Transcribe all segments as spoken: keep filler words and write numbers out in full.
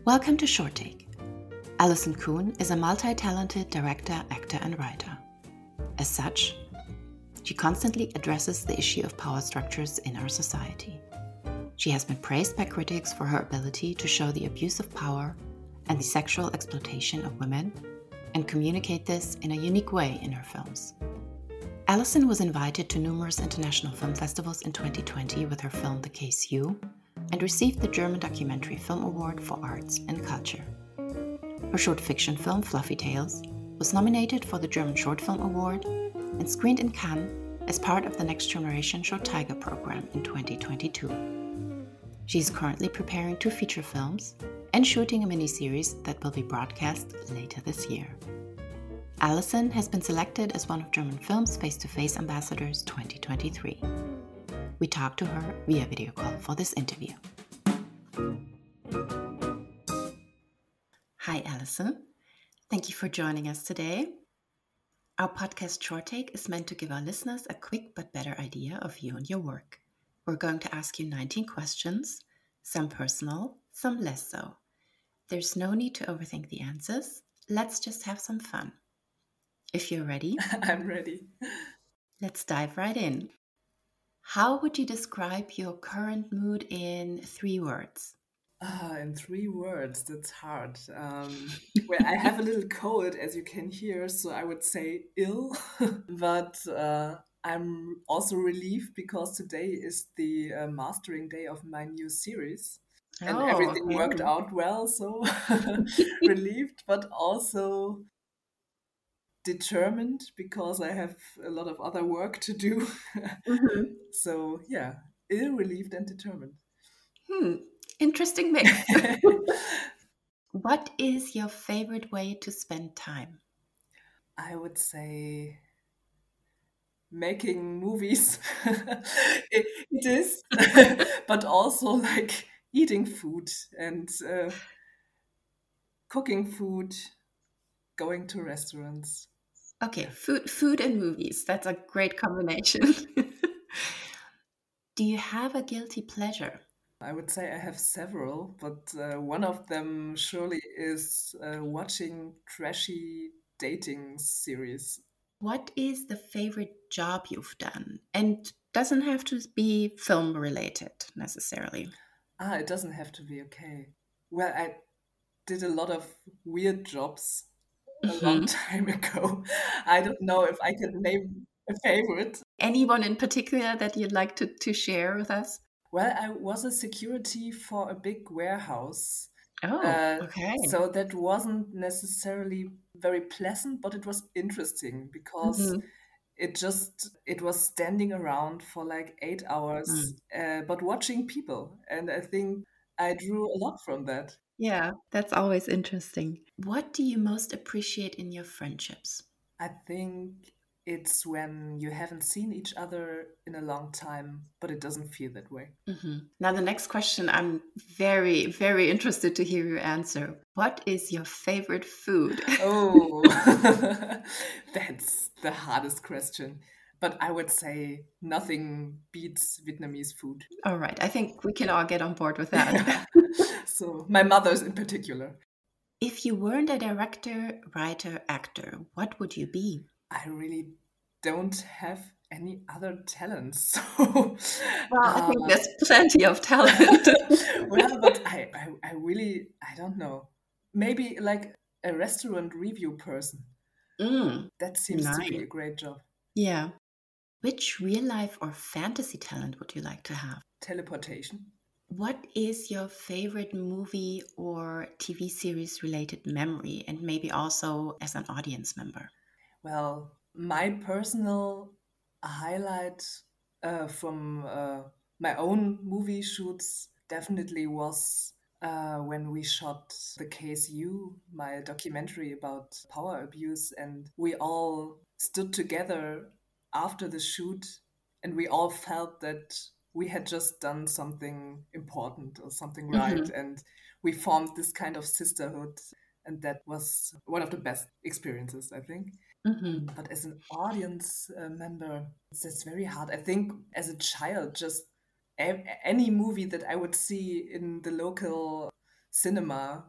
Welcome to Short Take. Alison Kuhn is a multi-talented director, actor, and writer. As such, she constantly addresses the issue of power structures in our society. She has been praised by critics for her ability to show the abuse of power and the sexual exploitation of women and communicate this in a unique way in her films. Alison was invited to numerous international film festivals in twenty twenty with her film The Case You and received the German Documentary Film Award for Arts and Culture. Her short fiction film Fluffy Tales was nominated for the German Short Film Award and screened in Cannes as part of the Next Generation Short Tiger program in twenty twenty-two. She is currently preparing two feature films and shooting a miniseries that will be broadcast later this year. Alison has been selected as one of German Film's Face-to-Face Ambassadors twenty twenty-three. We talked to her via video call for this interview. Hi, Alison. Thank you for joining us today. Our podcast Short Take is meant to give our listeners a quick but better idea of you and your work. We're going to ask you nineteen questions, some personal, some less so. There's no need to overthink the answers. Let's just have some fun. If you're ready, I'm ready. Let's dive right in. How would you describe your current mood in three words? Ah, in three words, that's hard. Um, well, I have a little cold, as you can hear, so I would say ill. But uh, I'm also relieved because today is the uh, mastering day of my new series. And Oh, everything okay. worked out well, so relieved, but also determined because I have a lot of other work to do. Mm-hmm. So yeah, ill, relieved, and determined. Hmm, interesting mix. What is your favorite way to spend time? I would say making movies. it, it is, but also like eating food and uh, cooking food, going to restaurants. Okay, food, food and movies. That's a great combination. Do you have a guilty pleasure? I would say I have several, but uh, one of them surely is uh, watching trashy dating series. What is the favorite job you've done? And doesn't have to be film related necessarily. Ah, it doesn't have to be okay. Well, I did a lot of weird jobs a long Mhm. time ago. I don't know if I can name a favorite. Anyone in particular that you'd like to, to share with us? Well, I was a security for a big warehouse. Oh, Uh, okay. so that wasn't necessarily very pleasant, but it was interesting because Mhm. it just it was standing around for like eight hours, Mm. uh, but watching people, and I think I drew a lot from that. Yeah, that's always interesting. What do you most appreciate in your friendships? I think it's when you haven't seen each other in a long time, but it doesn't feel that way. hmm Now, the next question, I'm very, very interested to hear your answer. What is your favorite food? Oh, that's the hardest question. But I would say nothing beats Vietnamese food. All right, I think we can all get on board with that. So, my mother's in particular. If you weren't a director, writer, actor, what would you be? I really don't have any other talents. So, Well, I uh, think there's plenty of talent. well, but I, I, I really, I don't know. Maybe like a restaurant review person. Mm, That seems to be nice. a great job. Yeah. Which real life or fantasy talent would you like to have? Teleportation. What is your favorite movie or T V series related memory, and maybe also as an audience member? Well, my personal highlight uh, from uh, my own movie shoots definitely was uh, when we shot The Case You, my documentary about power abuse, and we all stood together after the shoot and we all felt that we had just done something important or something right, hmm and we formed this kind of sisterhood, and that was one of the best experiences, I think. hmm But as an audience uh, member, it's just very hard. I think as a child, just a- any movie that I would see in the local cinema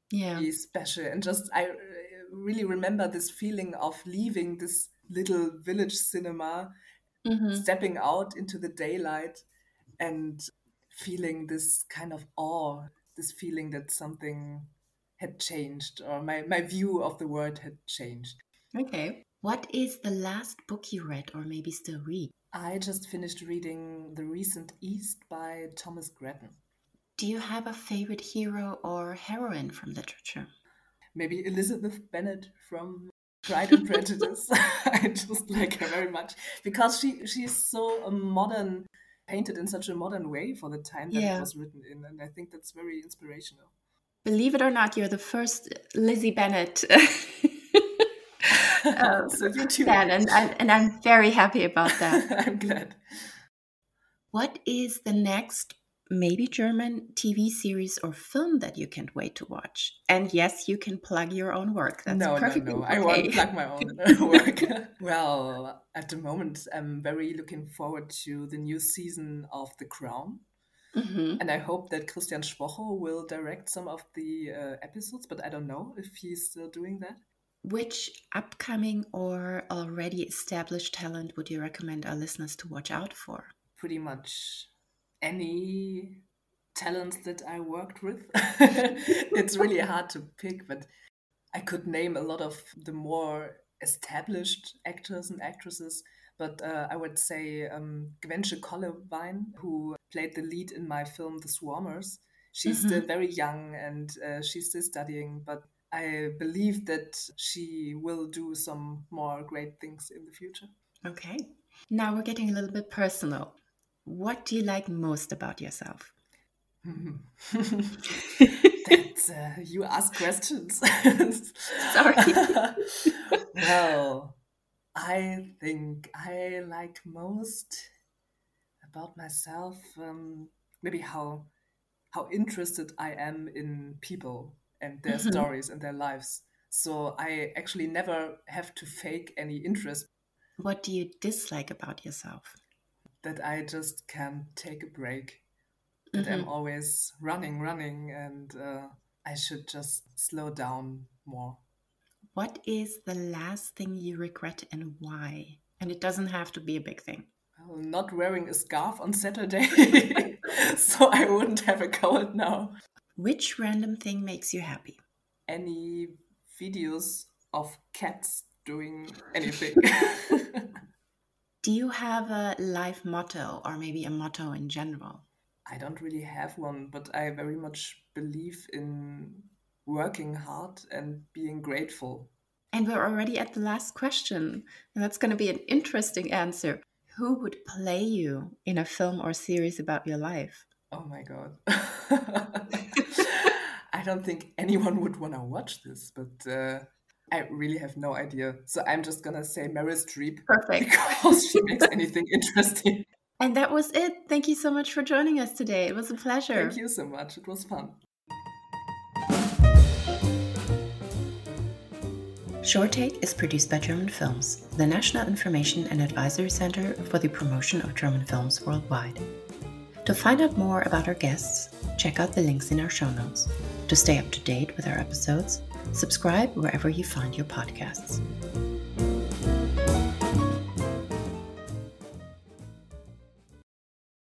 Yeah. special. And just I uh, really remember this feeling of leaving this little village cinema, Mm-hmm. stepping out into the daylight and feeling this kind of awe, this feeling that something had changed, or my, my view of the world had changed. Okay. What is the last book you read or maybe still read? I just finished reading The Recent East by Thomas Grattan. Do you have a favorite hero or heroine from literature? Maybe Elizabeth Bennet from Pride and Prejudice. I just like her very much because she she's so a modern, painted in such a modern way for the time that Yeah. it was written in, and I think that's very inspirational. Believe it or not, you're the first Lizzie Bennet uh, So you too. fan, and, and, and I'm very happy about that. I'm glad. What is the next maybe German T V series or film that you can't wait to watch? And yes, you can plug your own work. That's no, perfectly no, no. okay. I won't plug my own work. Well, at the moment, I'm very looking forward to the new season of The Crown. Mm-hmm. And I hope that Christian Schwocho will direct some of the uh, episodes, but I don't know if he's still doing that. Which upcoming or already established talent would you recommend our listeners to watch out for? Pretty much any talent that I worked with. It's really hard to pick, but I could name a lot of the more established actors and actresses. But uh, I would say um, Gwensche Kollewijn, who played the lead in my film The Swarmers. She's Mm-hmm. still very young and uh, she's still studying, but I believe that she will do some more great things in the future. Okay. Now we're getting a little bit personal. What do you like most about yourself? That's, uh, you ask questions. Sorry. Well, I think I like most about myself um, maybe how how interested I am in people and their Mm-hmm. stories and their lives. So I actually never have to fake any interest. What do you dislike about yourself? That I just can't take a break. That Mm-hmm. I'm always running, running, and uh, I should just slow down more. What is the last thing you regret and why? And it doesn't have to be a big thing. Well, not wearing a scarf on Saturday, so I wouldn't have a cold now. Which random thing makes you happy? Any videos of cats doing anything. Do you have a life motto or maybe a motto in general? I don't really have one, but I very much believe in working hard and being grateful. And we're already at the last question. And that's going to be an interesting answer. Who would play you in a film or series about your life? Oh my God. I don't think anyone would want to watch this, but uh, I really have no idea. So I'm just going to say Meryl Streep. Perfect. Because she makes anything interesting. And that was it. Thank you so much for joining us today. It was a pleasure. Thank you so much. It was fun. Short Take is produced by German Films, the National Information and Advisory Center for the Promotion of German Films Worldwide. To find out more about our guests, check out the links in our show notes. To stay up to date with our episodes, subscribe wherever you find your podcasts.